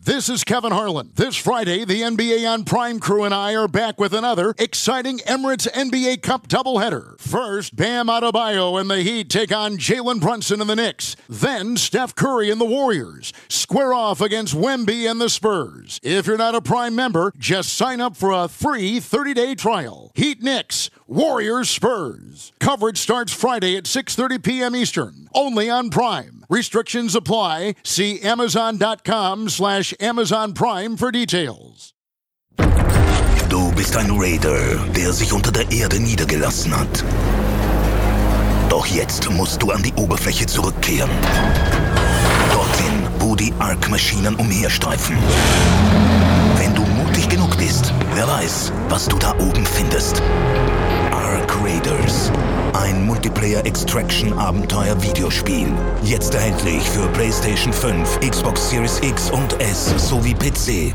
This is Kevin Harlan. This Friday, the NBA on Prime crew and I are back with another exciting Emirates NBA Cup doubleheader. First, Bam Adebayo and the Heat take on Jalen Brunson and the Knicks. Then, Steph Curry and the Warriors square off against Wemby and the Spurs. If you're not a Prime member, just sign up for a free 30-day trial. Heat Knicks, Warriors Spurs. Coverage starts Friday at 6:30 p.m. Eastern, only on Prime. Restrictions apply. See Amazon.com/Amazon Prime for details. Du bist ein Raider, der sich unter der Erde niedergelassen hat. Doch jetzt musst du an die Oberfläche zurückkehren. Dorthin, wo die Ark-Maschinen umherstreifen. Wenn du mutig genug bist, wer weiß, was du da oben findest. Ark Raiders. Ein Multiplayer-Extraction-Abenteuer-Videospiel. Jetzt erhältlich für PlayStation 5, Xbox Series X und S sowie PC.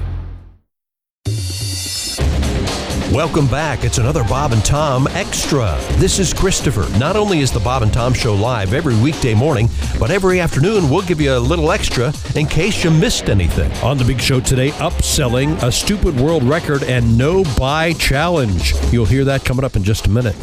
Welcome back. It's another Bob and Tom Extra. This is Christopher. Not only is the Bob and Tom Show live every weekday morning, but every afternoon we'll give you a little extra in case you missed anything. On the big show today, upselling, a stupid world record, and no buy challenge. You'll hear that coming up in just a minute.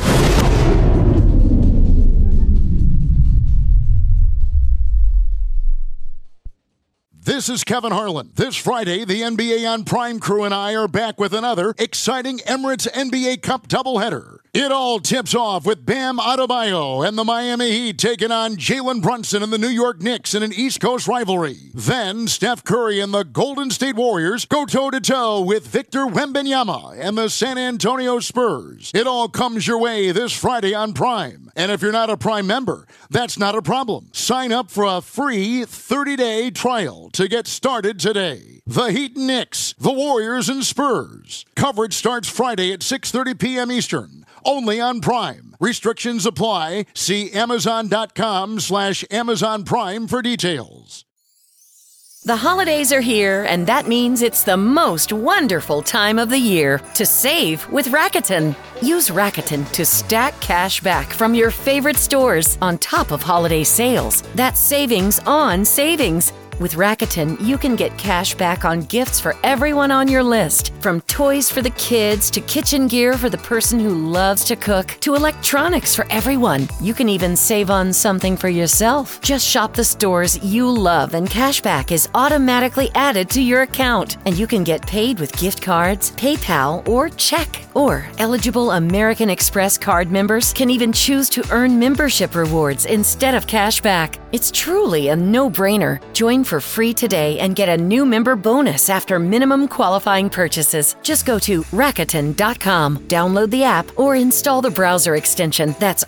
This is Kevin Harlan. This Friday, the NBA on Prime crew and I are back with another exciting Emirates NBA Cup doubleheader. It all tips off with Bam Adebayo and the Miami Heat taking on Jalen Brunson and the New York Knicks in an East Coast rivalry. Then, Steph Curry and the Golden State Warriors go toe-to-toe with Victor Wembanyama and the San Antonio Spurs. It all comes your way this Friday on Prime. And if you're not a Prime member, that's not a problem. Sign up for a free 30-day trial to get started today. The Heat and Knicks, the Warriors and Spurs. Coverage starts Friday at 6:30 p.m. Eastern, only on Prime. Restrictions apply. See Amazon.com/Amazon Prime for details. The holidays are here, and that means it's the most wonderful time of the year to save with Rakuten. Use Rakuten to stack cash back from your favorite stores on top of holiday sales. That's savings on savings. With Rakuten, you can get cash back on gifts for everyone on your list. From toys for the kids, to kitchen gear for the person who loves to cook, to electronics for everyone. You can even save on something for yourself. Just shop the stores you love and cash back is automatically added to your account. And you can get paid with gift cards, PayPal, or check. Or eligible American Express card members can even choose to earn membership rewards instead of cash back. It's truly a no-brainer. Join for free today and get a new member bonus after minimum qualifying purchases. Just go to Rakuten.com, download the app, or install the browser extension. That's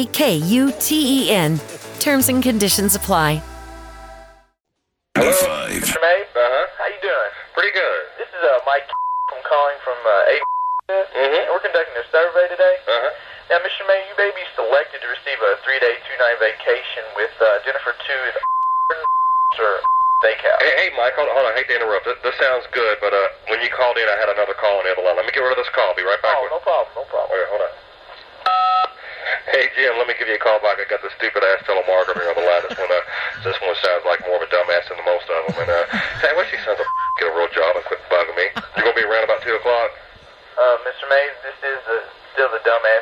RAKUTEN. Terms and conditions apply. Hello, Mr. May? How you doing? Pretty good. This is Mike. I'm calling from A. We're conducting a survey today. Now, Mr. May, you may be selected to receive a 3-day, 2-night vacation with Jennifer to the steakhouse. Hey, Mike, hold on. I hate to interrupt. This sounds good, but when you called in, I had another call on the other line. Let me get rid of this call. Be right back. No problem. Okay, hold on. Hey, Jim, let me give you a call back. I got this stupid-ass telemarketer on the line. This one sounds like more of a dumbass than the most of them. And, hey, I wish these sons of get a real job and quit bugging me. You're going to be around about 2 o'clock? Mr. Mays, this is still the dumbass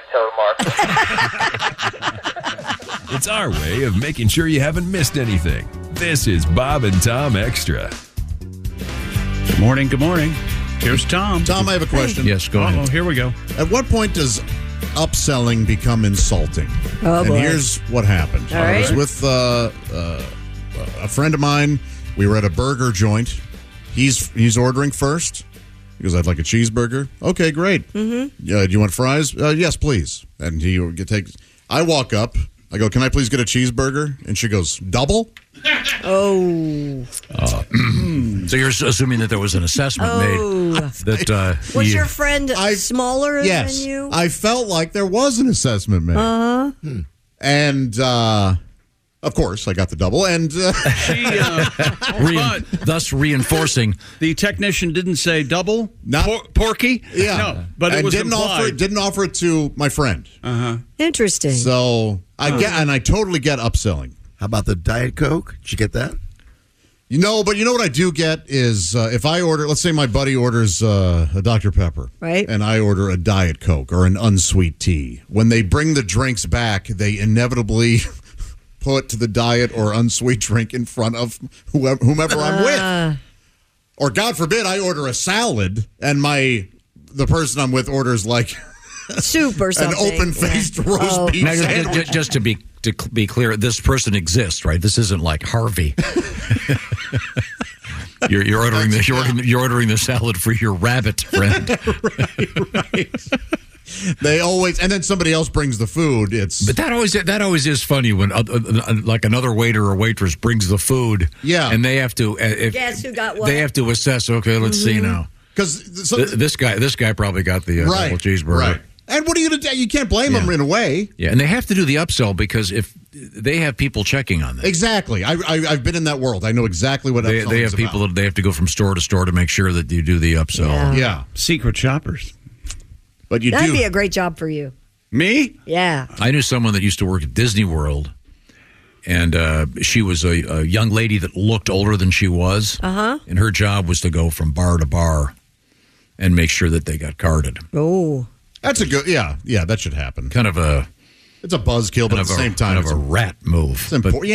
telemarketer. It's our way of making sure you haven't missed anything. This is Bob and Tom Extra. Good morning. Here's Tom. Tom, I have a question. Yes, go ahead. Here we go. At what point does upselling become insulting? Boy. Here's what happened. I was with a friend of mine. We were at a burger joint. He's ordering first. He goes, I'd like a cheeseburger. Okay, great. Do you want fries? Yes, please. And I walk up. I go, can I please get a cheeseburger? And she goes, double? Oh. So you're assuming that there was an assessment made that was your friend smaller than you? I felt like there was an assessment made. And of course, I got the double, and thus reinforcing the technician didn't say double, porky. Yeah, no, but it was didn't offer it to my friend. Interesting. So I totally get upselling. How about the Diet Coke? Did you get that? But you know what I do get is if I order, let's say my buddy orders a Dr. Pepper, right? And I order a Diet Coke or an unsweet tea. When they bring the drinks back, they inevitably put the diet or unsweet drink in front of whomever I'm with. Or God forbid, I order a salad and the person I'm with orders like soup or something. An open-faced roast beef sandwich. Just to be clear, this person exists, right? This isn't like Harvey. You're ordering the salad for your rabbit friend. right. They always, and then somebody else brings the food. But that always is funny when like another waiter or waitress brings the food. Yeah, and they have to guess who got what. They have to assess. Okay, let's see now. Because this guy probably got the double cheeseburger. Right. And what are you going to do? You can't blame them in a way. Yeah, and they have to do the upsell because if they have people checking on them. Exactly. I've been in that world. I know exactly what they have people that they have to go from store to store to make sure that you do the upsell. Yeah. Secret shoppers. But That'd be a great job for you. Me? Yeah. I knew someone that used to work at Disney World, and she was a young lady that looked older than she was. Uh-huh. And her job was to go from bar to bar and make sure that they got carded. Oh. That's a good, yeah, that should happen. Kind of a... It's a buzzkill, but at the same time... Kind of a rat move. It's but...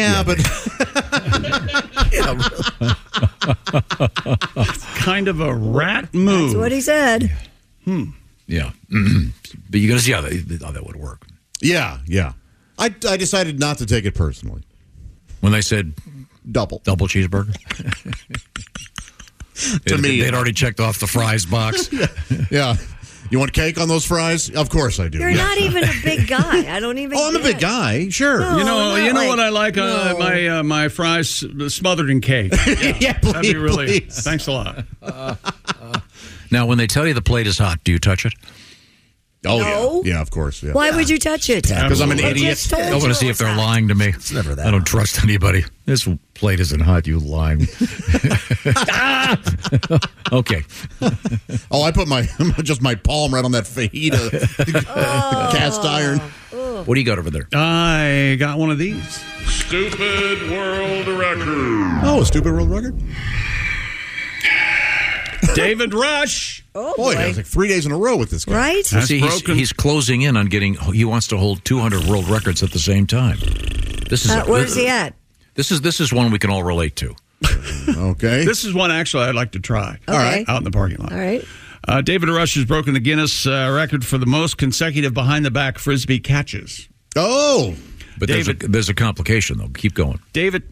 It's kind of a rat move. That's what he said. Yeah. But you got to see how that would work. Yeah. I decided not to take it personally. When they said... Double cheeseburger? They'd already checked off the fries box. Yeah. You want cake on those fries? Of course I do. You're not even a big guy. I don't even. I'm a big guy. Sure. No, you know what I like? My fries smothered in cake. Yeah, please, that'd be really. please. Thanks a lot. Now, when they tell you the plate is hot, do you touch it? Oh No. yeah, of course. Yeah. Why would you touch it? Because I'm an idiot. I want to see if they're lying to me. It's never that. I don't trust anybody. This plate isn't hot. You lying. Okay. Oh, I put my palm right on that fajita cast iron. What do you got over there? I got one of these. Stupid World Record. Oh, a stupid world record? David Rush. Oh, boy. It was like 3 days in a row with this guy. Right? See, he's closing in on getting. He wants to hold 200 world records at the same time. This is where's he at? This is one we can all relate to. Okay. This is one actually I'd like to try. All right. Out in the parking lot. All right. David Rush has broken the Guinness record for the most consecutive behind-the-back Frisbee catches. Oh. But there's a complication, though. Keep going. David.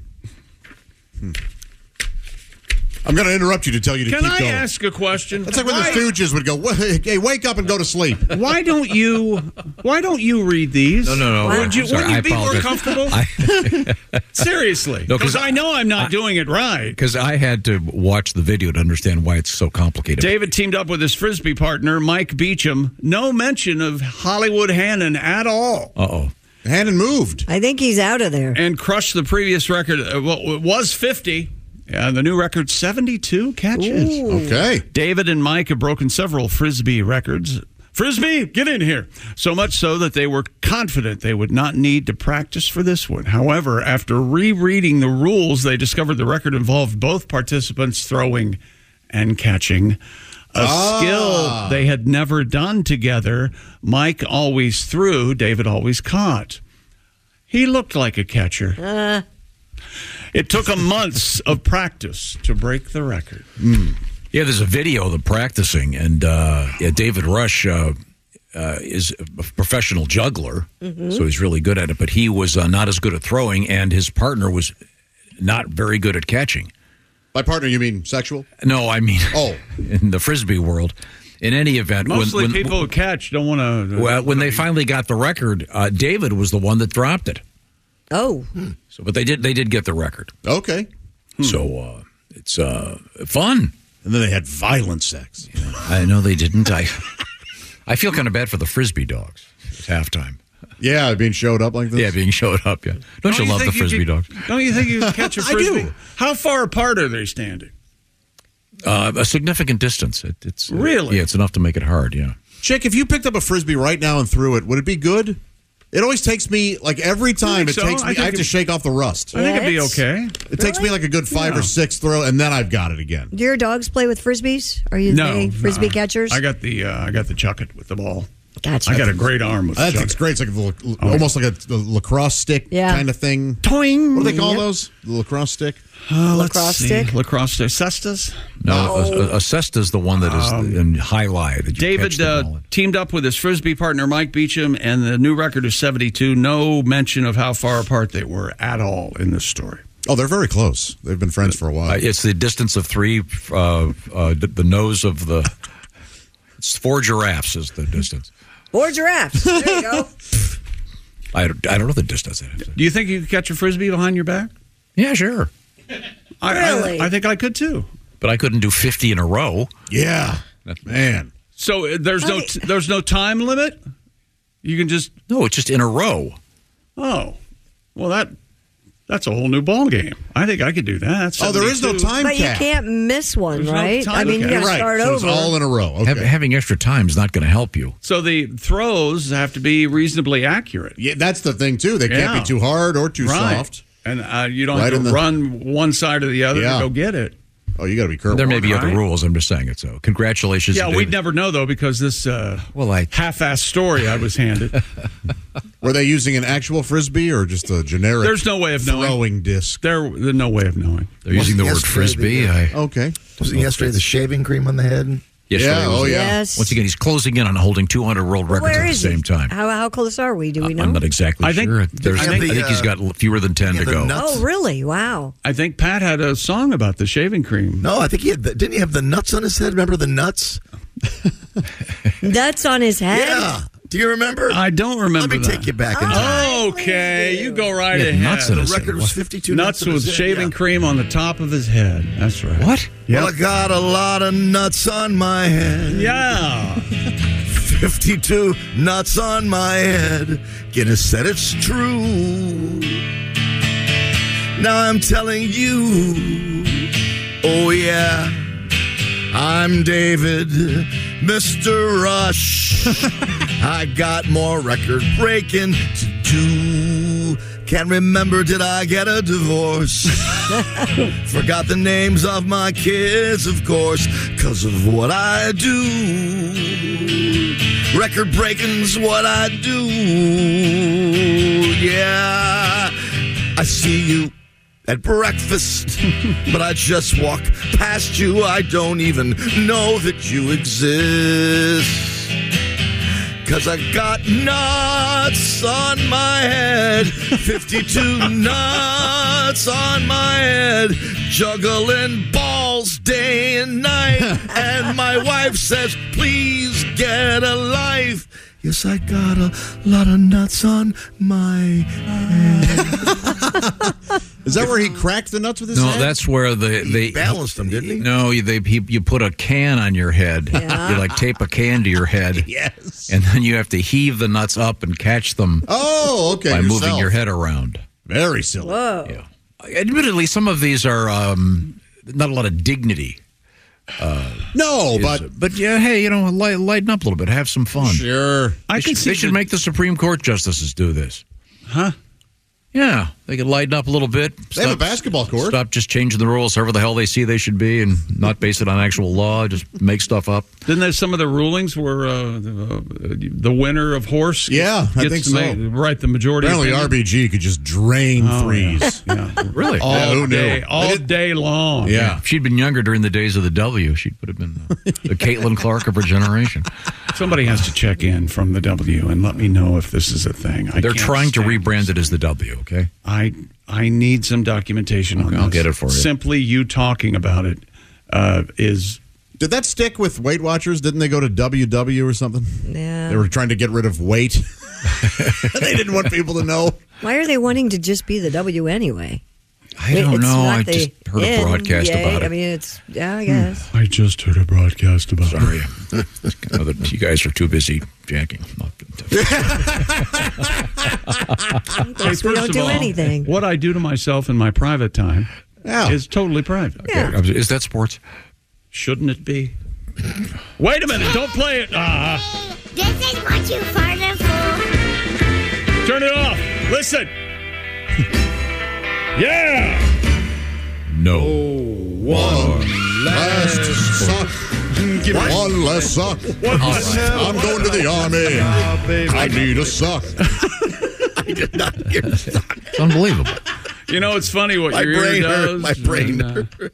I'm going to interrupt you to tell you to keep going. Can I ask a question? That's like when the Stooges would go, hey, wake up and go to sleep. Why don't you read these? No. Would you be more comfortable? Seriously. Because I know I'm not doing it right. Because I had to watch the video to understand why it's so complicated. David teamed up with his Frisbee partner, Mike Beecham. No mention of Hollywood Hannon at all. Uh-oh. Hannon moved. I think he's out of there. And crushed the previous record. Well, it was 50. Yeah, the new record, 72 catches. Ooh. Okay. David and Mike have broken several Frisbee records. Frisbee, get in here. So much so that they were confident they would not need to practice for this one. However, after rereading the rules, they discovered the record involved both participants throwing and catching. A skill they had never done together. Mike always threw, David always caught. He looked like a catcher. It took him months of practice to break the record. Yeah, there's a video of them practicing, and David Rush is a professional juggler, so he's really good at it, but he was not as good at throwing, and his partner was not very good at catching. By partner, you mean sexual? No, I mean in the Frisbee world. In any event, mostly people who catch don't want to. Well, when they finally got the record, David was the one that dropped it. Oh, so but they did get the record. Okay, so it's fun. And then they had violent sex. Yeah, I know they didn't. I feel kind of bad for the Frisbee dogs at halftime. Yeah, being showed up like this. Yeah, being showed up. Yeah, don't you love the Frisbee dogs? Don't you think you can catch a Frisbee? I do. How far apart are they standing? A significant distance. It's really yeah, it's enough to make it hard. Yeah, Chick, if you picked up a Frisbee right now and threw it, would it be good? It always takes me, like, every time think it so? takes me, I have to shake off the rust. I think it'd be okay. It takes me like a good 5 or 6 throw, and then I've got it again. Do your dogs play with frisbees? Are you they frisbee catchers? I got the chuck it with the ball. Gotcha. I got a great arm with I chuck think it's great. It's like almost like a lacrosse stick kind of thing. Toing. What do they call those? The lacrosse stick? Lacrosse stick? Lacrosse stick. Cestas? No, a cesta's the one that is in high lie. That you David catch the ball in. teamed up with his Frisbee partner, Mike Beecham, and the new record is 72. No mention of how far apart they were at all in this story. Oh, they're very close. They've been friends for a while. It's the distance of 3, the nose of the... It's 4 giraffes is the distance. 4 giraffes. There you go. I don't know the distance. Do you think you could catch a Frisbee behind your back? Yeah, sure. Really? I think I could too. But I couldn't do 50 in a row. Yeah. Man. So there's no time limit? You can just... No, it's just in a row. Oh. Well, that's a whole new ball game. I think I could do that. There is no time But cap. you can't miss one, There's no right? time I mean, you cap. got to start so over. it's all in a row. Okay. Having extra time is not going to help you. So the throws have to be reasonably accurate. Yeah, that's the thing, too. They can't be too hard or too soft. And you don't have to run one side or the other to go get it. Oh, you got to be careful. There may be other rules. I'm just saying it. So congratulations. Yeah, David. we'd never know, though, because this half-assed story I was handed. Were they using an actual Frisbee or just a generic There's no way of knowing. throwing disc? There's no way of knowing. They're using the word Frisbee. Okay. Was it yesterday the shaving cream on the head? Yesterday was- Yes. Once again, he's closing in on holding 200 world records Where at the is he? same time. How close are we? Do we know? I'm not exactly I think- sure. I I think he's got fewer than 10 to go. Oh, really? Wow. I think Pat had a song about the shaving cream. No, I think he had. Didn't he have the nuts on his head? Remember the nuts? Nuts on his head? Yeah. Do you remember? I don't remember. Let me take you back in time. Okay, you go right He had ahead. nuts in The his head. record was 52 Nuts in with his head, shaving yeah. cream on the top of his head. That's right. What? Yep. Well, I got a lot of nuts on my head. Yeah. 52 nuts on my head. Guinness said it's true. Now I'm telling you. Oh, yeah. I'm David, Mr. Rush. I got more record breaking to do. Can't remember, did I get a divorce? Forgot the names of my kids, of course, 'cause of what I do. Record breaking's what I do. Yeah, I see you at breakfast, but I just walk past you. I don't even know that you exist. 'Cause I got nuts on my head, 52 nuts on my head, juggling balls day and night. And my wife says, please get a life. Yes, I got a lot of nuts on my head. Is that where he cracked the nuts with his No, head? that's where they balanced them, didn't he? No, you put a can on your head. Yeah. You like tape a can to your head. Yes. And then you have to heave the nuts up and catch them Oh, okay. by moving yourself. your head around. Very silly. Whoa. Yeah. Admittedly, some of these are not a lot of dignity. No, but yeah, hey, lighten up a little bit, have some fun. Sure. They should make the Supreme Court justices do this. Huh? Yeah, they could lighten up a little bit. They have a basketball court. Stop just changing the rules however the hell they see they should be and not base it on actual law, just make stuff up. Didn't there some of the rulings where the winner of horse Yeah, I gets think to so. Right, the majority Apparently opinion? RBG could just drain threes. Yeah. Really? All day long. Yeah. If she'd been younger during the days of the W, she would have been the Caitlin Clark of her generation. Somebody has to check in from the W and let me know if this is a thing. They're trying to rebrand it as the W, okay? I need some documentation on this. I'll get it for you. Simply you talking about it is... Did that stick with Weight Watchers? Didn't they go to WW or something? Yeah. They were trying to get rid of weight. They didn't want people to know. Why are they wanting to just be the W anyway? I don't It's know. not I the just heard a broadcast NBA. about it. I mean, it's, I guess. I just heard a broadcast about Sorry. You guys are too busy jacking. Guess we don't do anything. What I do to myself in my private time is totally private. Yeah. Is that sports? Shouldn't it be? Wait a minute. Don't play it. This is what you farted for. Turn it off. Listen. Yeah. No. One last suck. One less suck. I'm going to the army. I need a suck. I did not hear suck. It's unbelievable. You know, it's funny what My your brain ear hurt. does. My brain and, hurt.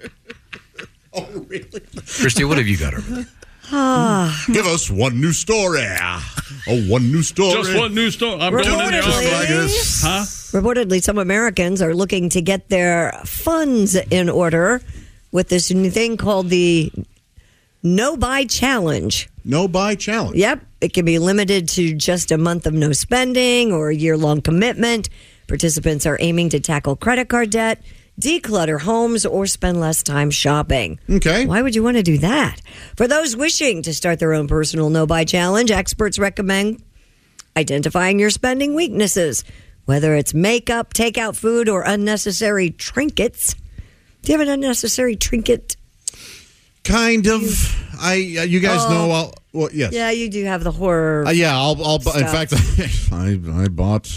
Oh, really? Christy, what have you got over there? Give us one new story. One new story. Just one new story. I'm going in the army. Huh? Reportedly, some Americans are looking to get their funds in order with this new thing called the No Buy Challenge. No Buy Challenge. Yep. It can be limited to just a month of no spending or a year-long commitment. Participants are aiming to tackle credit card debt, declutter homes, or spend less time shopping. Okay. Why would you want to do that? For those wishing to start their own personal no-buy challenge, experts recommend identifying your spending weaknesses, whether it's makeup, takeout food, or unnecessary trinkets. Do you have an unnecessary trinket? Kind of. You guys know. Well, yes. Yeah, you do have the horror. Yeah, I'll. In fact, I bought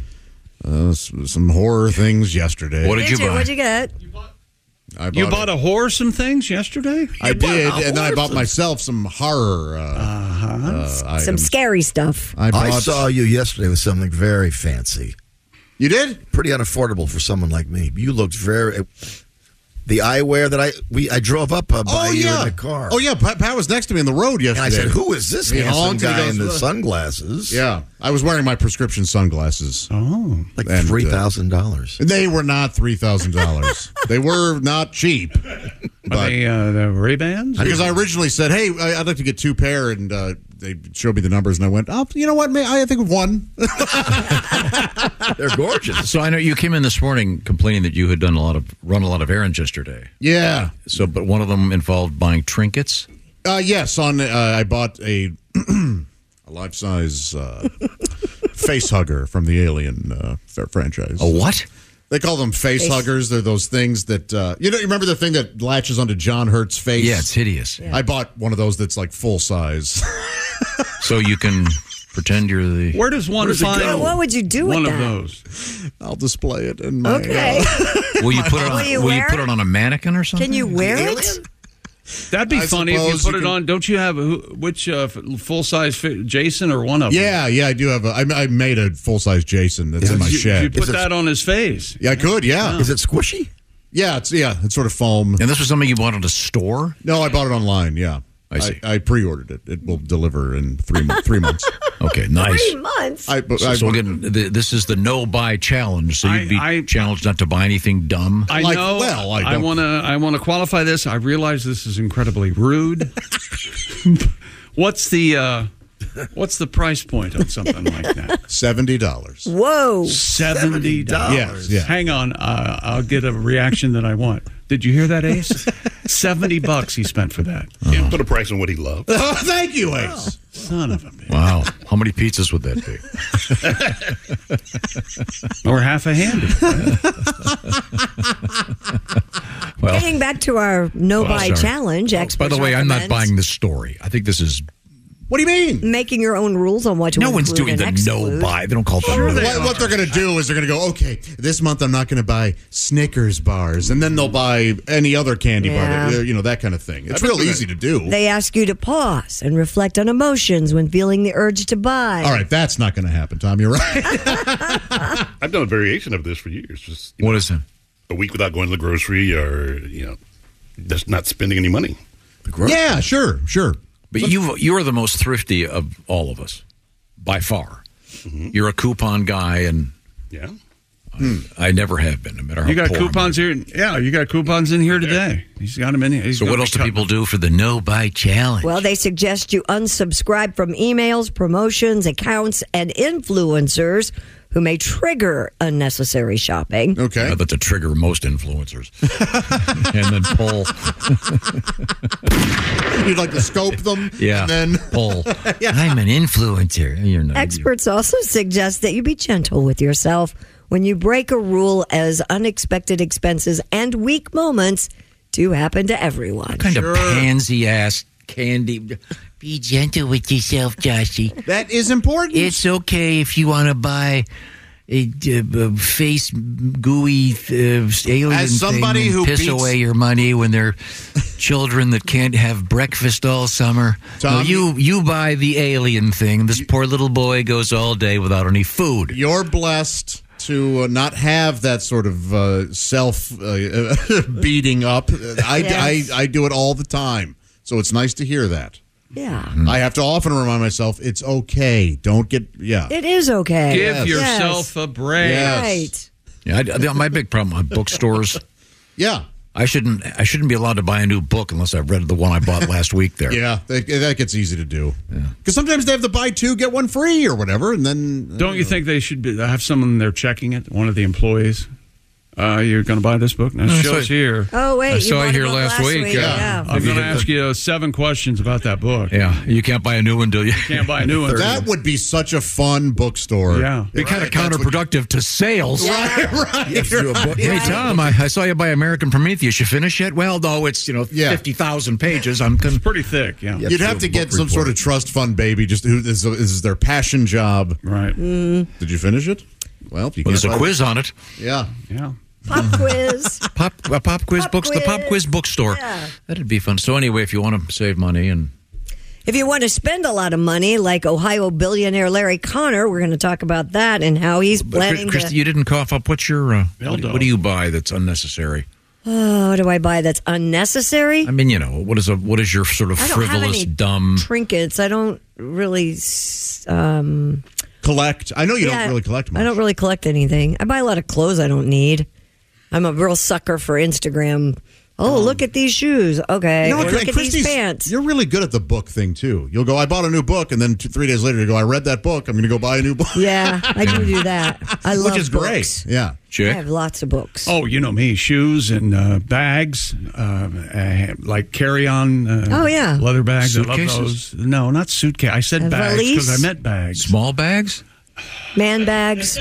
some horror things yesterday. What did you buy? What'd you get? You bought a horror some things yesterday? I did, and then I bought myself some horror some items. scary stuff. I saw you yesterday with something very fancy. You did? Pretty unaffordable for someone like me. You looked very... The eyewear that I drove up by you in the car. Oh, yeah. Pat was next to me on the road yesterday. And I said, who is this handsome guy in the sunglasses? Yeah. I was wearing my prescription sunglasses. Oh. Like $3,000. They were not $3,000. They were not cheap. Are they the Ray-Bans? Because I originally said, hey, I'd like to get 2 pair, and they showed me the numbers, and I went, oh, you know what? I think of 1. They're gorgeous. So I know you came in this morning complaining that you had run a lot of errands yesterday. Yeah. So, but one of them involved buying trinkets. Yes. I bought a life-size face hugger from the Alien franchise. A what? They call them face huggers. They're those things that you remember the thing that latches onto John Hurt's face? Yeah, it's hideous. Yeah. I bought one of those that's like full size. So you can pretend you're the... Where does one find what would you do with one that? of those? I'll display it in my... Okay. Will you put it on a mannequin or something? Can you wear it? That'd be funny if you put it on. Don't you have which full-size Jason or one of them? Yeah, I do have I made a full-size Jason that's in my shed. You put that on his face. Yeah, I could, yeah. Is it squishy? Yeah, it's sort of foam. And this was something you bought at a store? No, I bought it online, yeah. I see. I pre-ordered it. It will deliver in 3 months. Okay, nice. 3 months? So again, this is the no-buy challenge. So you'd be challenged not to buy anything dumb. I know. Well, I want to qualify this. I realize this is incredibly rude. What's the price point on something like that? $70. Whoa. $70. Yes. Yeah. Hang on. I'll get a reaction that I want. Did you hear that, Ace? $70 he spent for that. Yeah, put a price on what he loved. Oh, thank you, Ace. Son of a bitch. Wow. How many pizzas would that be? Or half a handy. Well, Getting back to our no-buy challenge, experts by the way, I'm not recommend buying this story. I think this is... What do you mean? making your own rules on what to No one's include doing and the exclude. no-buy. They don't call it the no-buy. What they're going to do is they're going to go, okay, this month I'm not going to buy Snickers bars, and then they'll buy any other candy bar, that kind of thing. It's real easy to do. They ask you to pause and reflect on emotions when feeling the urge to buy. All right, that's not going to happen, Tom. You're right. I've done a variation of this for years. Just What is it? a week without going to the grocery, or just not spending any money. Yeah, sure. But you are the most thrifty of all of us, by far. Mm-hmm. You're a coupon guy, and yeah, I never have been, no matter how You got poor coupons here? Yeah, you got coupons in here today. He's got them in here. So what else do people do for the no-buy challenge? Well, they suggest you unsubscribe from emails, promotions, accounts, and influencers who may trigger unnecessary shopping. Okay. But to trigger most influencers. And then pull. You'd like to scope them? Yeah. And then pull. I'm an influencer. You're not. Experts also suggest that you be gentle with yourself when you break a rule, as unexpected expenses and weak moments do happen to everyone. What kind of pansy-ass candy. Be gentle with yourself, Joshy. That is important. It's okay if you want to buy a face gooey alien As somebody thing and who piss beats- away your money when they're children that can't have breakfast all summer. Tom, no, you buy the alien thing. This poor little boy goes all day without any food. You're blessed to not have that sort of self beating up. I do it all the time, so it's nice to hear that. Yeah. I have to often remind myself it's okay. Don't get It is okay. Give yourself a break. Right. Yeah, my big problem on bookstores. Yeah. I shouldn't be allowed to buy a new book unless I've read the one I bought last week there. Yeah, that gets easy to do. Because sometimes they have the buy two, get one free or whatever, and then... Don't you think they should have someone there checking it, one of the employees? You're going to buy this book? Now, it shows here. Oh, wait. I saw it here last week. Yeah. I'm going to ask you 7 questions about that book. Yeah, you can't buy a new one, do you? Can't buy a new one. That would be such a fun bookstore. Yeah. Be kind of counterproductive to sales. Right. You have to do a book. Hey, Tom, I saw you buy American Prometheus. You finish it? Well, no, it's 50,000 pages. It's pretty thick, yeah. You'd have to get some sort of trust fund baby. Just who this is their passion job. Right. Did you finish it? Well, there's a quiz on it. Yeah. Yeah. Pop quiz. Pop quiz books. The Pop Quiz bookstore. Yeah. That'd be fun. So anyway, if you want to save money and If you want to spend a lot of money, like Ohio billionaire Larry Connor, we're going to talk about that and how he's planning Christy, to... you didn't cough up. What's your what do you buy that's unnecessary? Oh, what do I buy that's unnecessary? I mean, what is your sort of I don't have frivolous, any dumb trinkets. I don't really collect. I know you don't really collect much. I don't really collect anything. I buy a lot of clothes I don't need. I'm a real sucker for Instagram. Oh, look at these shoes. Okay. You know Or what, look at Christy's- these pants. You're really good at the book thing, too. You'll go, I bought a new book, and then 3 days later you go, I read that book. I'm going to go buy a new book. Yeah, I do that. I love Which is books. great. Yeah. I have lots of books. Oh, you know me, shoes and bags, like carry-on leather bags. I love Suitcases? those. No, not suitcase. I said A bags valise? because I meant bags. Small bags? Man bags.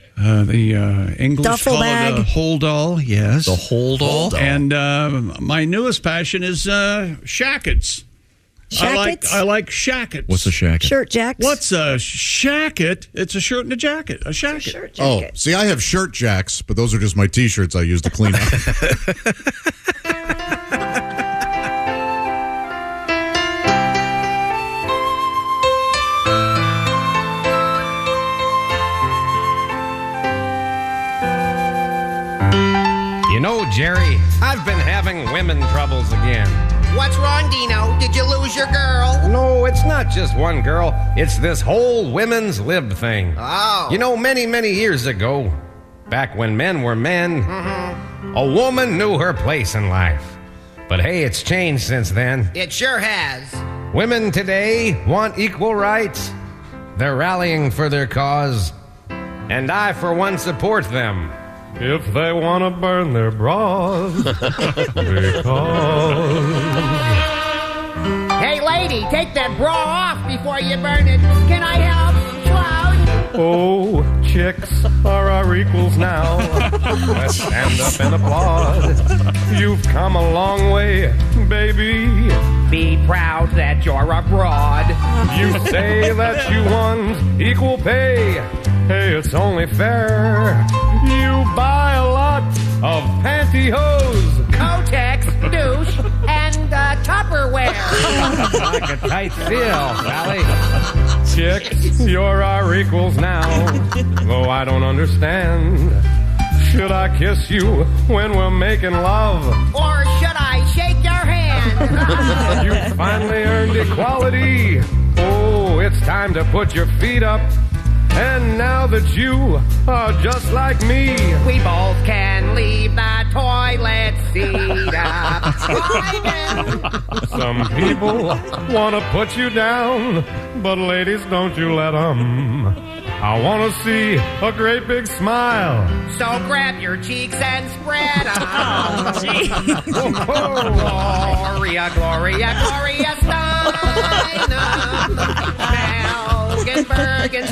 The English Duffel call bag? it a hold all, yes. The hold all? And my newest passion is shackets. Shackets? I like shackets. What's a shacket? Shirt jacks. What's a shacket? It's a shirt and a jacket. A shacket. Shirt Oh, jacket. see, I have shirt jacks, but those are just my T-shirts I use to clean up. You know, Jerry, I've been having women troubles again. What's wrong, Dino? Did you lose your girl? No, it's not just one girl. It's this whole women's lib thing. Oh. You know, many, many years ago, back when men were men, a woman knew her place in life. But hey, it's changed since then. It sure has. Women today want equal rights. They're rallying for their cause. And I, for one, support them. If they want to burn their bras. Because... Hey, lady, take that bra off before you burn it. Can I help? Cloud? Oh, chicks are our equals now. Let's stand up and applaud. You've come a long way, baby. Be proud that you're a broad. You say that you want equal pay. Hey, it's only fair. You buy a lot of pantyhose. Kotex, douche, and Tupperware. Like a tight seal, Sally. Chicks, you're our equals now. Though I don't understand. Should I kiss you when we're making love? Or should I shake your hand? You finally earned equality. Oh, it's time to put your feet up. And now that you are just like me, we both can leave the toilet seat up. Some people want to put you down, but ladies, don't you let them. I want to see a great big smile. So grab your cheeks and spread them. Gloria, Gloria, Gloria Steinem. Melgenberg and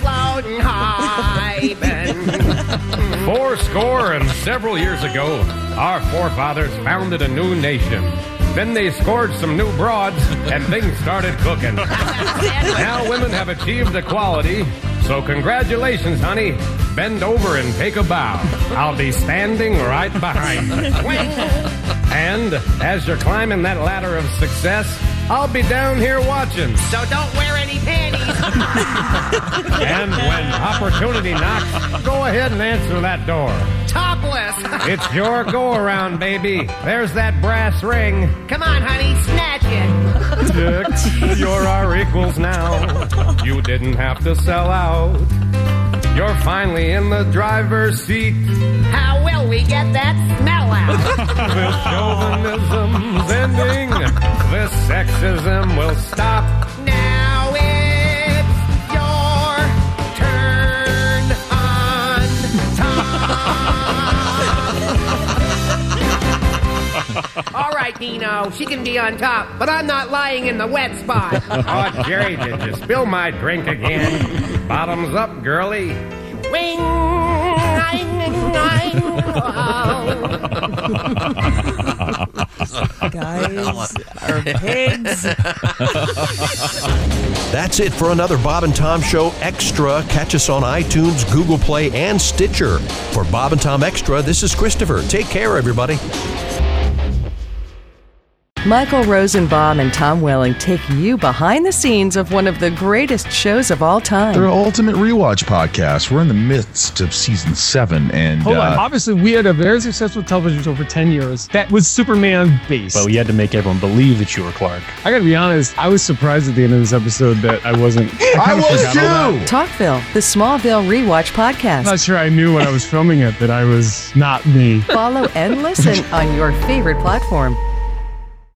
Slotenheiben. 80 and several years ago, our forefathers founded a new nation. Then they scored some new broads, and things started cooking. Now women have achieved equality, so congratulations, honey. Bend over and take a bow. I'll be standing right behind you. And as you're climbing that ladder of success, I'll be down here watching. So don't wear any panties. And when opportunity knocks, go ahead and answer that door. Topless. It's your go-around, baby. There's that brass ring. Come on, honey, snatch it. Dick, you're our equals now. You didn't have to sell out. You're finally in the driver's seat. How will we get that smell out? This chauvinism's ending. This sexism will stop. Now it's your turn on top. All right, Dino, she can be on top, but I'm not lying in the wet spot. Oh, Jerry, did you spill my drink again? Bottoms up, girlie. Wing, Guys are pigs. That's it for another Bob and Tom Show Extra. Catch us on iTunes, Google Play, and Stitcher. For Bob and Tom Extra, this is Christopher. Take care, everybody. Michael Rosenbaum and Tom Welling take you behind the scenes of one of the greatest shows of all time. They're Ultimate Rewatch Podcast. We're in the midst of season 7. And hold on. Obviously, we had a very successful television show for 10 years that was Superman based. But we had to make everyone believe that you were Clark. I gotta be honest, I was surprised at the end of this episode that I wasn't. I was too! Talkville, the Smallville Rewatch Podcast. I'm not sure I knew when I was filming it that I was not me. Follow and listen on your favorite platform.